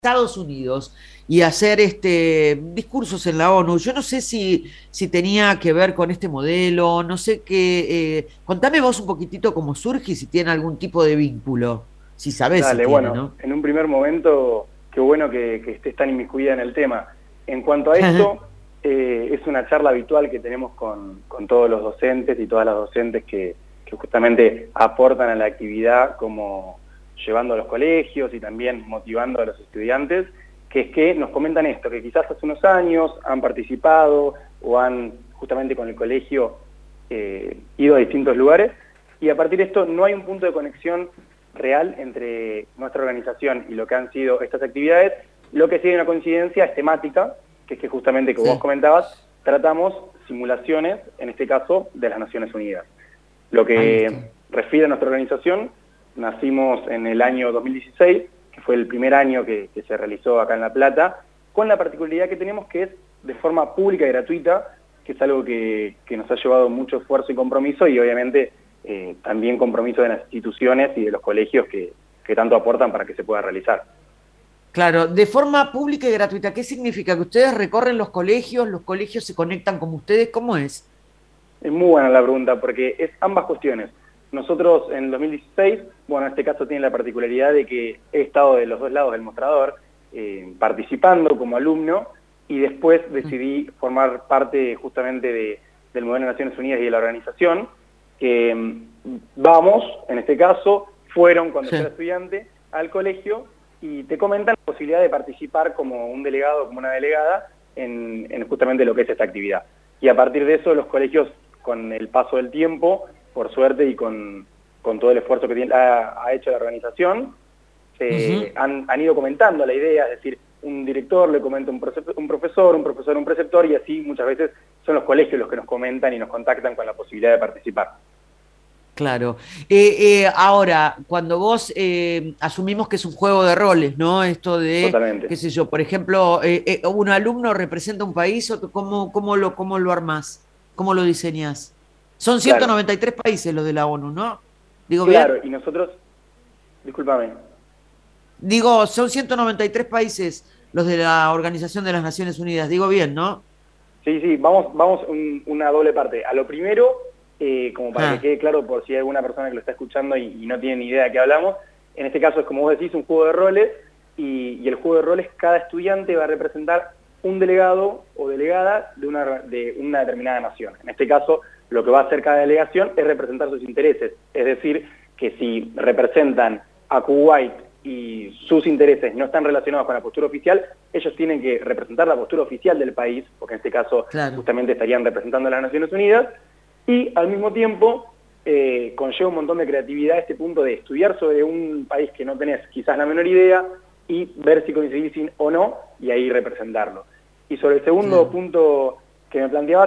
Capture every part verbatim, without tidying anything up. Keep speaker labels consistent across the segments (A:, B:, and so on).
A: Estados Unidos y hacer este, discursos en la ONU. Yo no sé si, si tenía que ver con este modelo, no sé qué. Eh, contame vos un poquitito cómo surge y si tiene algún tipo de vínculo, si sabés si
B: Dale,
A: tiene,
B: bueno,
A: ¿no?
B: en un primer momento, qué bueno que, que estés tan inmiscuida en el tema. En cuanto a esto, eh, es una charla habitual que tenemos con, con todos los docentes y todas las docentes que, que justamente aportan a la actividad, como llevando a los colegios y también motivando a los estudiantes, que es que nos comentan esto, que quizás hace unos años han participado o han justamente con el colegio eh, ido a distintos lugares, y a partir de esto no hay un punto de conexión real entre nuestra organización y lo que han sido estas actividades. Lo que sí hay una coincidencia es temática, que es que justamente, como vos
A: Sí.
B: comentabas, tratamos simulaciones, en este caso, de las Naciones Unidas. Lo
A: Ahí
B: que
A: está.
B: refiere a nuestra organización, nacimos en el año dos mil dieciséis, que fue el primer año que, que se realizó acá en La Plata, con la particularidad que tenemos que es de forma pública y gratuita, que es algo que, que nos ha llevado mucho esfuerzo y compromiso, y obviamente eh, también compromiso de las instituciones y de los colegios que, que tanto aportan para que se pueda realizar.
A: Claro, de forma pública y gratuita, ¿qué significa? ¿Que ustedes recorren los colegios, los colegios se conectan con ustedes? ¿Cómo es?
B: Es muy buena la pregunta porque es ambas cuestiones. Nosotros en dos mil dieciséis, bueno, en este caso tiene la particularidad de que he estado de los dos lados del mostrador, eh, participando como alumno, y después decidí formar parte justamente de, del modelo de Naciones Unidas y de la organización, que mm, vamos, en este caso, fueron cuando yo
A: Sí.
B: era estudiante al colegio y te comentan la posibilidad de participar como un delegado o como una delegada en, en justamente lo que es esta actividad. Y a partir de eso los colegios, con el paso del tiempo, por suerte y con, con todo el esfuerzo que tiene, ha, ha hecho la organización, se
A: Ujú.
B: han, han ido comentando la idea, es decir, un director le comenta a un, un profesor, un profesor a un preceptor, y así muchas veces son los colegios los que nos comentan y nos contactan con la posibilidad de participar.
A: Claro. Eh, eh, ahora, cuando vos eh, asumimos que es un juego de roles, ¿no? Esto de,
B: Totalmente.
A: qué sé yo, por ejemplo, eh, eh, un alumno representa un país, o ¿cómo, cómo lo, cómo lo armás? ¿Cómo lo diseñás? Son ciento
B: Claro,
A: noventa y tres países los de la ONU, ¿no? ¿Digo bien?
B: claro, y nosotros, discúlpame,
A: Digo, son ciento noventa y tres países los de la Organización de las Naciones Unidas. Digo bien, ¿no?
B: sí, sí, vamos, vamos un, una doble parte. A lo primero, eh, como para que
A: Ah,
B: quede claro por si hay alguna persona que lo está escuchando y, y no tiene ni idea de qué hablamos, en este caso es como vos decís, un juego de roles, y, y el juego de roles, cada estudiante va a representar un delegado o delegada de una, de una determinada nación. En este caso, lo que va a hacer cada delegación es representar sus intereses, es decir, que si representan a Kuwait y sus intereses no están relacionados con la postura oficial, ellos tienen que representar la postura oficial del país, porque en este caso
A: claro.
B: justamente estarían representando a las Naciones Unidas, y al mismo tiempo eh, conlleva un montón de creatividad este punto de estudiar sobre un país que no tenés quizás la menor idea y ver si coincidís o no, y ahí representarlo. Y sobre el segundo
A: Claro.
B: punto que me planteabas,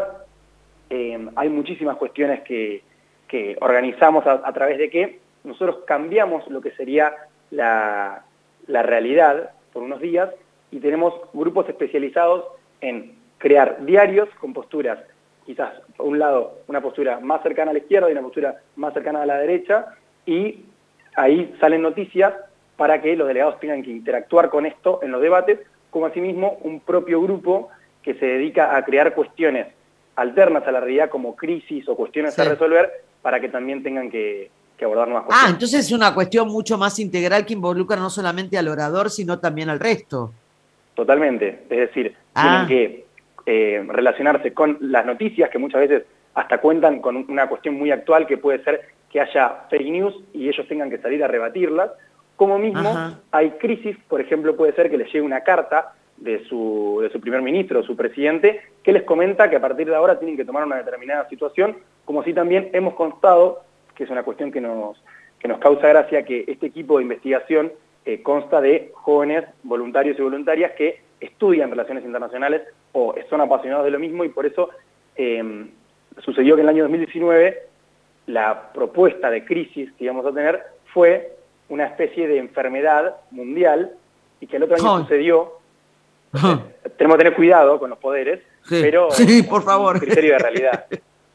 B: eh, hay muchísimas cuestiones que, que organizamos a, a través de que nosotros cambiamos lo que sería la, la realidad por unos días, y tenemos grupos especializados en crear diarios con posturas, quizás por un lado una postura más cercana a la izquierda y una postura más cercana a la derecha, y ahí salen noticias para que los delegados tengan que interactuar con esto en los debates, como asimismo un propio grupo que se dedica a crear cuestiones alternas a la realidad como crisis o cuestiones a
A: Sí.
B: resolver, para que también tengan que, que abordar nuevas
A: Ah,
B: cuestiones.
A: entonces es una cuestión mucho más integral que involucra no solamente al orador, sino también al resto.
B: Totalmente, es decir, tienen
A: Ah,
B: que eh, relacionarse con las noticias, que muchas veces hasta cuentan con una cuestión muy actual, que puede ser que haya fake news y ellos tengan que salir a rebatirlas, como mismo
A: ajá.
B: hay crisis, por ejemplo, puede ser que les llegue una carta de su, de su primer ministro o su presidente, que les comenta que a partir de ahora tienen que tomar una determinada situación, como si también hemos constado, que es una cuestión que nos, que nos causa gracia, que este equipo de investigación eh, consta de jóvenes voluntarios y voluntarias que estudian relaciones internacionales o son apasionados de lo mismo, y por eso eh, sucedió que en el año dos mil diecinueve la propuesta de crisis que íbamos a tener fue una especie de enfermedad mundial, y que el otro año
A: Ay,
B: sucedió. Entonces,
A: ah,
B: tenemos que tener cuidado con los poderes,
A: sí,
B: pero
A: sí,
B: como
A: por
B: un
A: favor.
B: criterio de realidad.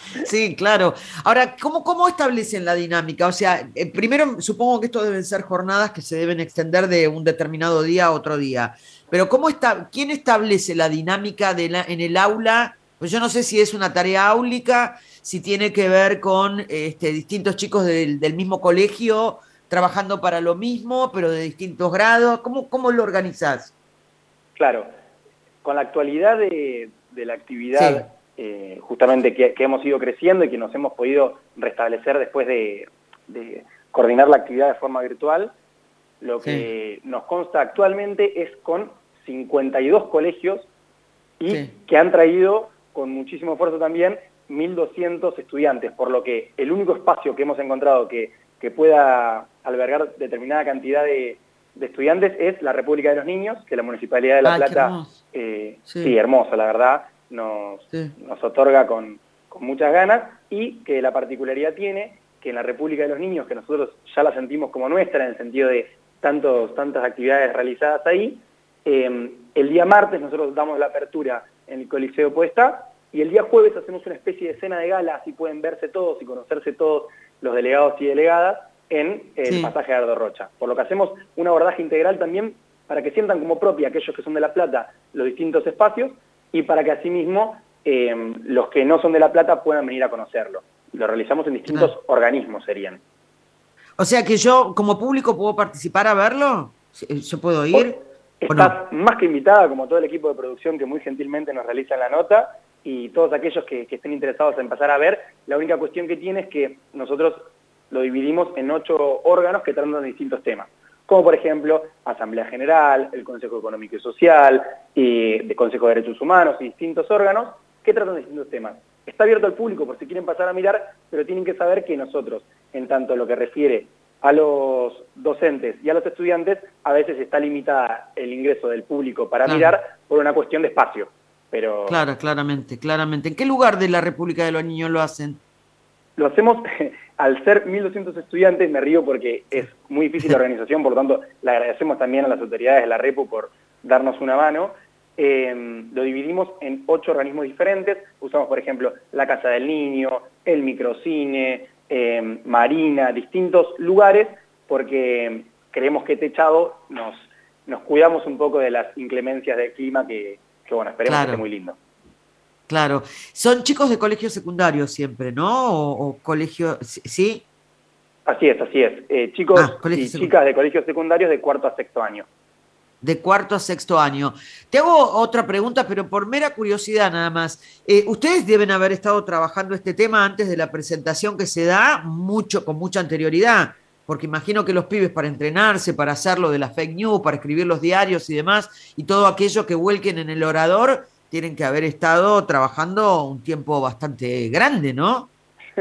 A: Sí, claro. Ahora, ¿cómo, cómo establecen la dinámica? O sea, eh, primero supongo que esto deben ser jornadas que se deben extender de un determinado día a otro día. Pero ¿cómo está, quién establece la dinámica de la, en el aula? Pues yo no sé si es una tarea áulica, si tiene que ver con este, distintos chicos del, del mismo colegio trabajando para lo mismo, pero de distintos grados. ¿Cómo, cómo lo organizás?
B: Claro, con la actualidad de, de la
A: Sí,
B: actividad eh, justamente que, que hemos ido creciendo y que nos hemos podido restablecer después de, de coordinar la actividad de forma virtual, lo
A: sí,
B: que nos consta actualmente es con cincuenta y dos colegios y
A: sí.
B: que han traído con muchísimo esfuerzo también mil doscientos estudiantes, por lo que el único espacio que hemos encontrado que, que pueda albergar determinada cantidad de, de estudiantes es la República de los Niños, que la Municipalidad de La
A: Ay, qué
B: Plata,
A: hermoso.
B: eh, sí,
A: Sí,
B: hermoso, la verdad, nos,
A: sí.
B: nos otorga con, con muchas ganas, y que la particularidad tiene que en la República de los Niños, que nosotros ya la sentimos como nuestra en el sentido de tantos, tantas actividades realizadas ahí, eh, el día martes nosotros damos la apertura en el Coliseo Podestá y el día jueves hacemos una especie de cena de gala, así pueden verse todos y conocerse todos los delegados y delegadas en el
A: Sí,
B: pasaje de Ardo Rocha. Por lo que hacemos un abordaje integral también para que sientan como propia aquellos que son de La Plata los distintos espacios y para que asimismo eh, los que no son de La Plata puedan venir a conocerlo. Lo realizamos en distintos
A: claro.
B: organismos serían.
A: O sea que yo como público puedo participar a verlo. Sí, ¿yo puedo
B: Por-
A: ir o no?
B: Estás más que invitada, como todo el equipo de producción que muy gentilmente nos realiza la nota, y todos aquellos que, que estén interesados en pasar a ver. La única cuestión que tiene es que nosotros lo dividimos en ocho órganos que tratan de distintos temas, como por ejemplo Asamblea General, el Consejo Económico y Social, y el Consejo de Derechos Humanos y distintos órganos que tratan de distintos temas. Está abierto al público por si quieren pasar a mirar, pero tienen que saber que nosotros, en tanto lo que refiere a los docentes y a los estudiantes, a veces está limitada el ingreso del público para
A: Claro,
B: mirar por una cuestión de espacio. Pero
A: claro, claramente, claramente. ¿En qué lugar de la República de los Niños lo hacen?
B: lo hacemos, al ser mil doscientos estudiantes, me río porque es
A: Sí.
B: muy difícil la organización, por lo tanto le agradecemos también a las autoridades de la Repu por darnos una mano. Eh, lo dividimos en ocho organismos diferentes, usamos por ejemplo la Casa del Niño, el microcine, eh, Marina, distintos lugares, porque creemos que techado nos, nos cuidamos un poco de las inclemencias del clima que, que bueno, esperemos que esté
A: Claro,
B: muy lindo.
A: claro. Son chicos de colegio secundario siempre, ¿no? O, o colegio, sí, ¿sí?
B: Así es, así es. Eh, chicos
A: Ah, colegio
B: y
A: secundario.
B: chicas de colegios secundarios de cuarto a sexto año.
A: De cuarto a sexto año. Te hago otra pregunta, pero por mera curiosidad nada más. Eh, ustedes deben haber estado trabajando este tema antes de la presentación que se da mucho, con mucha anterioridad, porque imagino que los pibes para entrenarse, para hacer lo de las fake news, para escribir los diarios y demás, y todo aquello que vuelquen en el orador, tienen que haber estado trabajando un tiempo bastante grande, ¿no?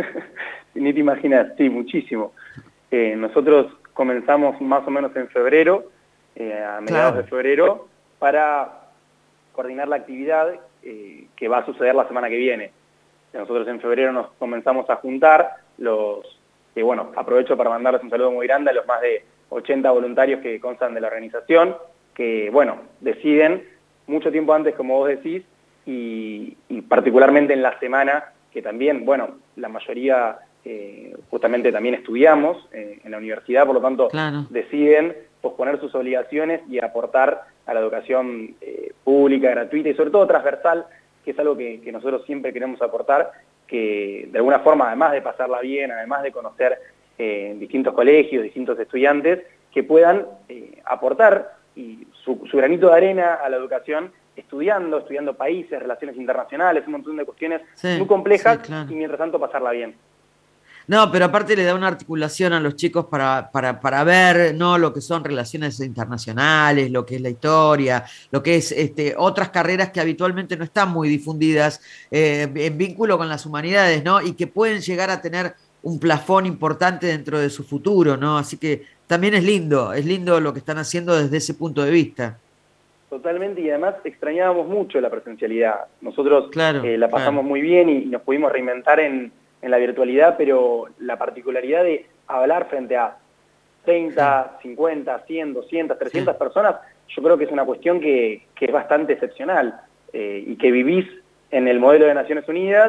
B: Ni te imaginas, sí, muchísimo. Eh, nosotros comenzamos más o menos en febrero, eh, a mediados de
A: Claro,
B: febrero, para coordinar la actividad eh, que va a suceder la semana que viene. Nosotros en febrero nos comenzamos a juntar, los que bueno, aprovecho para mandarles un saludo muy grande a los más de ochenta voluntarios que constan de la organización, que bueno, deciden mucho tiempo antes, como vos decís, y, y particularmente en la semana, que también, bueno, la mayoría eh, justamente también estudiamos eh, en la universidad, por lo tanto
A: claro.
B: deciden posponer sus obligaciones y aportar a la educación eh, pública, gratuita y sobre todo transversal, que es algo que, que nosotros siempre queremos aportar, que de alguna forma, además de pasarla bien, además de conocer eh, distintos colegios, distintos estudiantes, que puedan eh, aportar y su, su granito de arena a la educación estudiando, estudiando países, relaciones internacionales, un montón de cuestiones muy
A: Sí, sí,
B: complejas y
A: claro.
B: mientras tanto pasarla bien.
A: No, pero aparte le da una articulación a los chicos para, para, para ver, ¿no? Lo que son relaciones internacionales, lo que es la historia, lo que es este, otras carreras que habitualmente no están muy difundidas eh, en vínculo con las humanidades, ¿no? Y que pueden llegar a tener un plafón importante dentro de su futuro, ¿no? Así que también es lindo, es lindo lo que están haciendo desde ese punto de vista.
B: Totalmente, y además extrañábamos mucho la presencialidad. Nosotros
A: Claro,
B: eh, la
A: claro.
B: pasamos muy bien y nos pudimos reinventar en, en la virtualidad, pero la particularidad de hablar frente a
A: Sí,
B: treinta, cincuenta, cien, doscientas,
A: sí.
B: trescientas personas, yo creo que es una cuestión que, que es bastante excepcional eh, y que vivís en el modelo de Naciones Unidas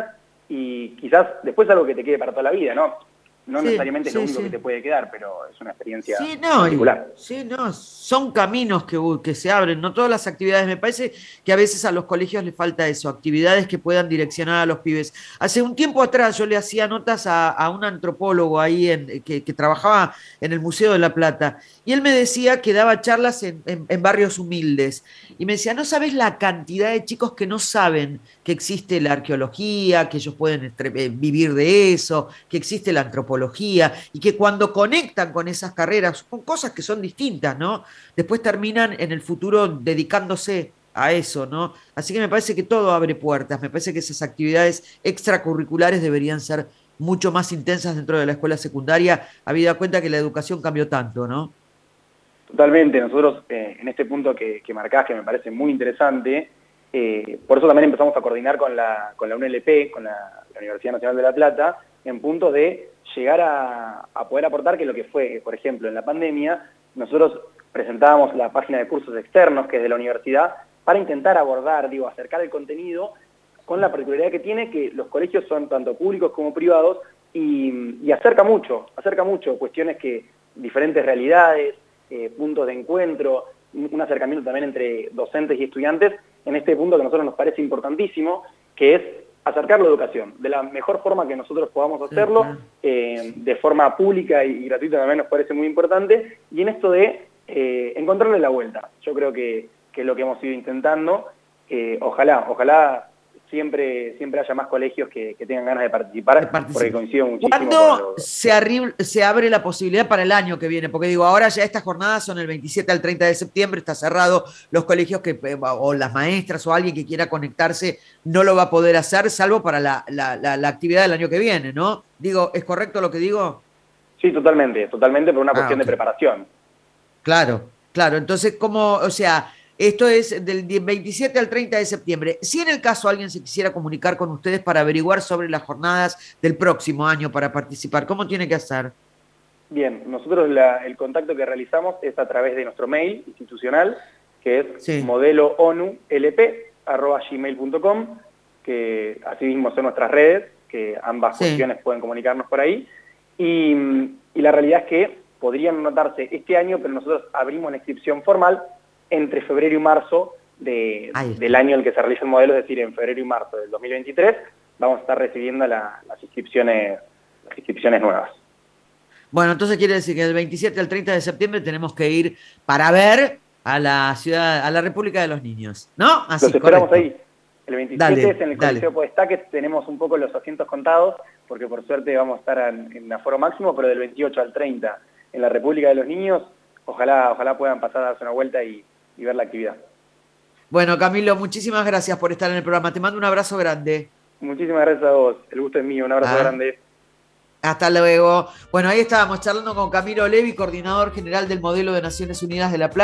B: y quizás después algo que te quede para toda la vida, ¿no? No
A: Sí,
B: necesariamente es lo
A: sí,
B: único
A: sí.
B: que te puede quedar, pero es una experiencia
A: Sí, no, y-
B: particular.
A: sí, no, son caminos que, u- que se abren, no todas las actividades. Me parece que a veces a los colegios les falta eso, actividades que puedan direccionar a los pibes. Hace un tiempo atrás yo le hacía notas a, a un antropólogo ahí en, que, que trabajaba en el Museo de la Plata, y él me decía que daba charlas en, en- en barrios humildes, y me decía, no sabes la cantidad de chicos que no saben que existe la arqueología, que ellos pueden estre- eh, vivir de eso, que existe la antropología, y que cuando conectan con esas carreras, con cosas que son distintas, ¿no? Después terminan en el futuro dedicándose a eso, ¿no? Así que me parece que todo abre puertas, me parece que esas actividades extracurriculares deberían ser mucho más intensas dentro de la escuela secundaria, habida cuenta que la educación cambió tanto, ¿no?
B: Totalmente, nosotros eh, en este punto que, que marcás, que me parece muy interesante, eh, por eso también empezamos a coordinar con la, con la U N L P, con la, la Universidad Nacional de La Plata, en puntos de llegar a, a poder aportar que lo que fue, por ejemplo, en la pandemia, nosotros presentábamos la página de cursos externos, que es de la universidad, para intentar abordar, digo, acercar el contenido con la particularidad que tiene que los colegios son tanto públicos como privados y, y acerca mucho, acerca mucho cuestiones que, diferentes realidades, Eh, puntos de encuentro, un acercamiento también entre docentes y estudiantes en este punto que a nosotros nos parece importantísimo, que es acercar la educación de la mejor forma que nosotros podamos
A: Sí,
B: hacerlo,
A: claro.
B: eh, de forma pública y, y gratuita también nos parece muy importante, y en esto de eh, encontrarle la vuelta. Yo creo que, que es lo que hemos ido intentando. Eh, ojalá, ojalá siempre, siempre haya más colegios que, que tengan ganas de
A: Que
B: participar, porque
A: participe.
B: coincido muchísimo con
A: ¿Cuándo
B: lo...
A: se, arri- se abre la posibilidad para el año que viene? Porque digo, ahora ya estas jornadas son el veintisiete al treinta de septiembre, está cerrado, los colegios que, eh, o las maestras o alguien que quiera conectarse no lo va a poder hacer, salvo para la, la, la, la actividad del año que viene, ¿no? Digo, ¿es correcto lo que digo?
B: Sí, totalmente, totalmente por una
A: Ah,
B: cuestión de
A: ok.
B: preparación.
A: Claro, claro. Entonces, ¿cómo? O sea, esto es del die- veintisiete al treinta de septiembre. Si en el caso alguien se quisiera comunicar con ustedes para averiguar sobre las jornadas del próximo año para participar, ¿cómo tiene que hacer?
B: Bien, nosotros la- el contacto que realizamos es a través de nuestro mail institucional, que es
A: Sí,
B: modelo onu l p arroba gmail punto com, que asimismo son nuestras redes, que ambas
A: sí.
B: cuestiones pueden comunicarnos por ahí. Y, y la realidad es que podrían anotarse este año, pero nosotros abrimos la inscripción formal entre febrero y marzo de-
A: Ahí
B: del
A: está.
B: año en el que se realiza el modelo, es decir, en febrero y marzo del dos mil veintitrés, vamos a estar recibiendo la- las inscripciones, las inscripciones nuevas.
A: Bueno, entonces quiere decir que del veintisiete al treinta de septiembre tenemos que ir para ver a la ciudad, a la República de los Niños, ¿no?
B: Los
A: Así,
B: esperamos
A: correcto.
B: ahí. El veintisiete es
A: Dale,
B: en el
A: dale.
B: Coliseo Podestaque, tenemos un poco los asientos contados, porque por suerte vamos a estar en, en aforo máximo, pero del veintiocho al treinta en la República de los Niños, ojalá, ojalá puedan pasar a darse una vuelta y, y ver la actividad.
A: Bueno, Camilo, muchísimas gracias por estar en el programa. Te mando un abrazo grande.
B: Muchísimas gracias a vos, el gusto es mío, un abrazo
A: Ah,
B: grande.
A: hasta luego. Bueno, ahí estábamos charlando con Camilo Levi, coordinador general del modelo de Naciones Unidas de La Plata.